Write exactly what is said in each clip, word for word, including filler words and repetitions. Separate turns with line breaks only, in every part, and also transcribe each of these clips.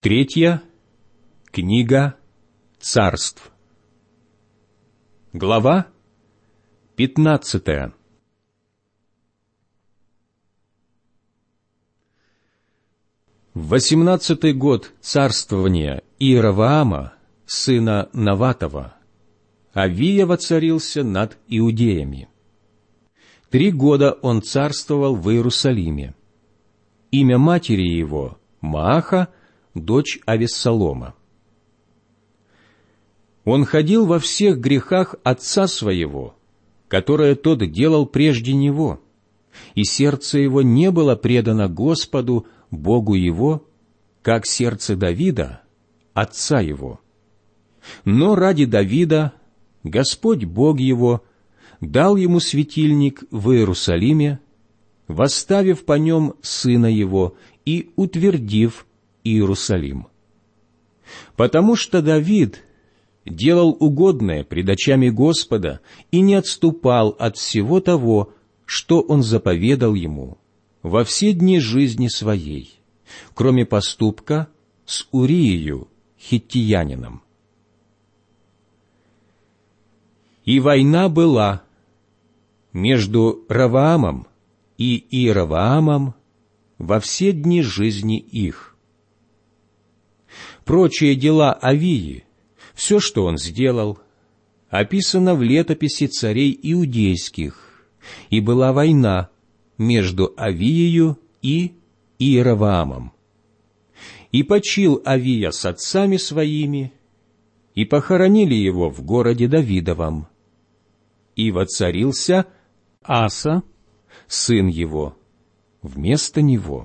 Третья книга Царств. Глава пятнадцатая. В восемнадцатый год царствования Иеровоама, сына Наватова, Авия воцарился над иудеями. Три года он царствовал в Иерусалиме. Имя матери его — Мааха, дочь Авессалома. Он ходил во всех грехах отца своего, которые тот делал прежде него, и сердце его не было предано Господу, Богу его, как сердце Давида, отца его. Но ради Давида Господь Бог его дал ему светильник в Иерусалиме, восставив по нем сына его и утвердив Иерусалим. Потому что Давид делал угодное пред очами Господа и не отступал от всего того, что он заповедал ему во все дни жизни своей, кроме поступка с Уриею хиттиянином. И война была между Ровоамом и Иеровоамом во все дни жизни их. Прочие дела Авии, все, что он сделал, описано в летописи царей иудейских, и была война между Авиею и Иеровоамом. И почил Авия с отцами своими, и похоронили его в городе Давидовом. И воцарился Аса, сын его, вместо него.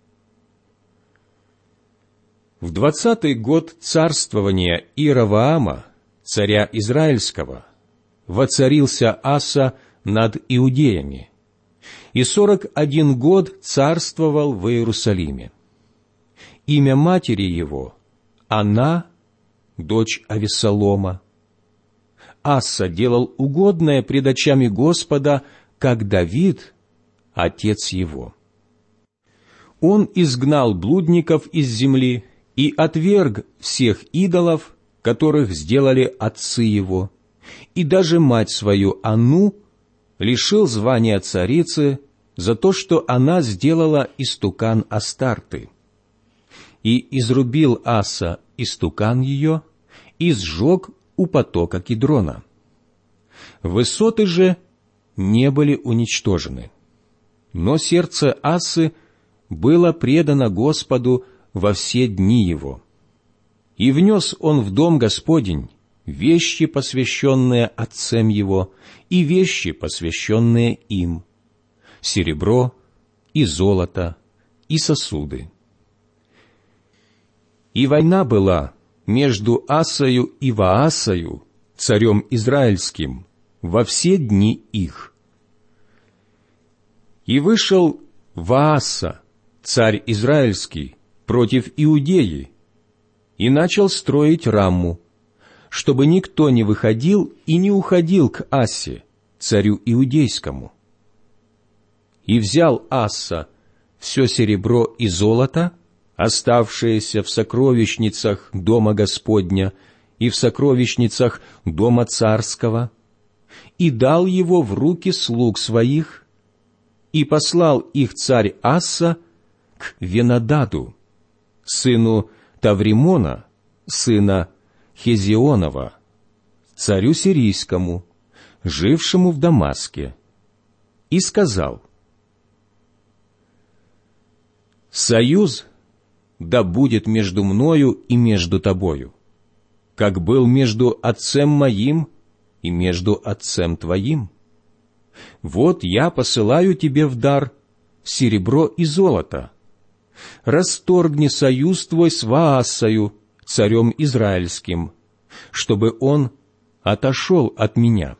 В двадцатый год царствования Иеровоама, царя Израильского, воцарился Аса над иудеями, и сорок один год царствовал в Иерусалиме. Имя матери его — Ана, дочь Авессалома. Аса делал угодное пред очами Господа, как Давид, отец его. Он изгнал блудников из земли и отверг всех идолов, которых сделали отцы его, и даже мать свою Анну лишил звания царицы за то, что она сделала истукан Астарты. И изрубил Аса истукан ее и сжег у потока Кидрона. Высоты же не были уничтожены, но сердце Асы было предано Господу во все дни его. И внес он в дом Господень вещи, посвященные отцам его, и вещи, посвященные им, серебро и золото и сосуды. И война была между Асою и Ваасою, царем израильским, во все дни их. И вышел Вааса, царь израильский, против Иудеи, и начал строить Рамму, чтобы никто не выходил и не уходил к Асе, царю иудейскому. И взял Аса все серебро и золото, оставшееся в сокровищницах дома Господня и в сокровищницах дома царского, и дал его в руки слуг своих, и послал их царь Аса к Венададу, сыну Тавримона, сына Хезионова, царю сирийскому, жившему в Дамаске, и сказал: «Союз да будет между мною и между тобою, как был между отцем моим и между отцем твоим. Вот я посылаю тебе в дар серебро и золото. Расторгни союз твой с Ваасою, царем израильским, чтобы он отошел от меня».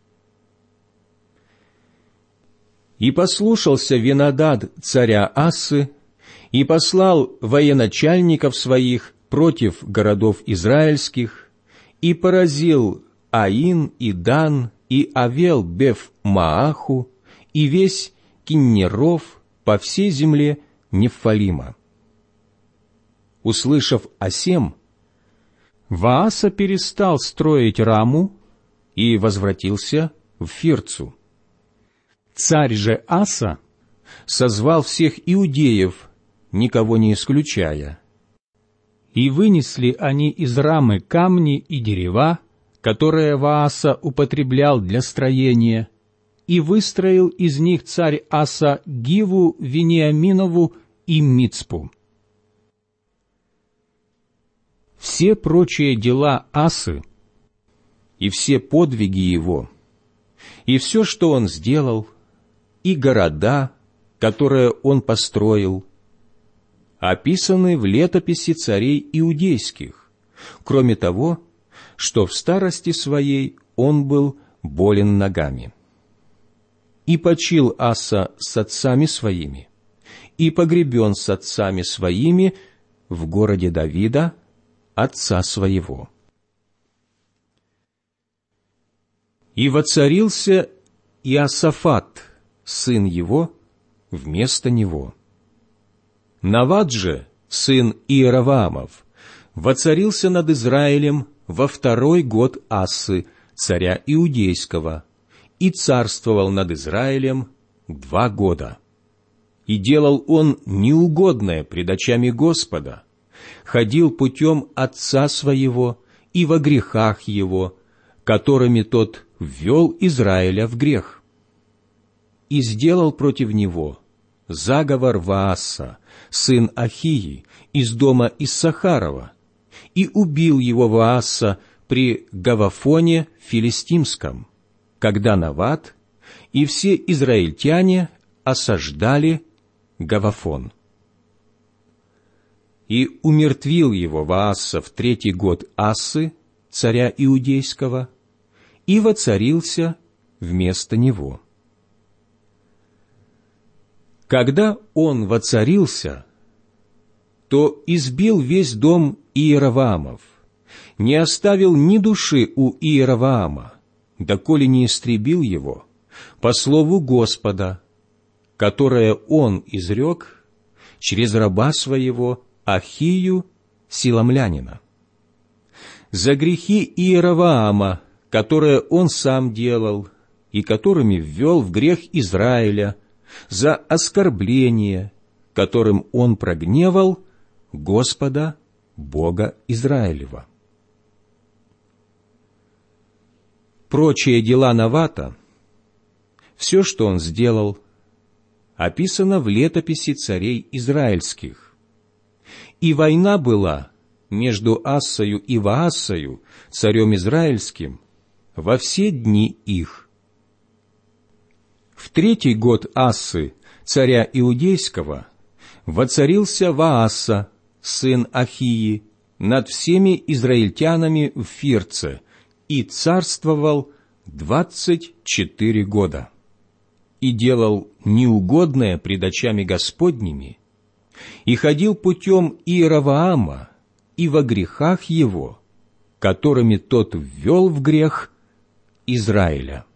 И послушался Венадад царя Асы, и послал военачальников своих против городов израильских, и поразил Аин и Дан, и Авел Беф Мааху, и весь Киннеров по всей земле Нефалима. услышав о сем, Вааса перестал строить Раму и возвратился в Фирцу. Царь же Аса созвал всех иудеев, никого не исключая. И вынесли они из Рамы камни и дерева, которые Вааса употреблял для строения, и выстроил из них царь Аса Гиву Вениаминову и Мицпу. Все прочие дела Асы и все подвиги его, и все, что он сделал, и города, которые он построил, описаны в летописи царей иудейских, кроме того, что в старости своей он был болен ногами. И почил Аса с отцами своими, и погребен с отцами своими в городе Давида, отца своего. И воцарился Иосафат, сын его, вместо него. Навад же, сын Иераваамов, воцарился над Израилем во второй год Асы, царя Иудейского, и царствовал над Израилем два года. И делал он неугодное пред очами Господа, ходил путем отца своего и во грехах его, которыми тот ввел Израиля в грех. И сделал против него заговор Вааса, сын Ахии, из дома Иссахарова, и убил его Вааса при Гавафоне филистимском, когда Навад и все израильтяне осаждали Гавафон. И умертвил его Вааса в третий год Асы, царя Иудейского, и воцарился вместо него. Когда он воцарился, то избил весь дом Иераваамов, не оставил ни души у Иераваама, доколе не истребил его, по слову Господа, которое он изрек через раба своего Ахию Силамлянина. За грехи Иераваама, которые он сам делал, и которыми ввел в грех Израиля, за оскорбление, которым он прогневал Господа, Бога Израилева. Прочие дела Навата, все, что он сделал, описано в летописи царей израильских. И война была между Ассою и Ваасою, царем израильским, во все дни их. В третий год Ассы, царя Иудейского, воцарился Вааса, сын Ахии, над всеми израильтянами в Фирце, и царствовал двадцать четыре года, и делал неугодное пред очами Господними, и ходил путем Иераваама и во грехах его, которыми тот ввел в грех Израиля.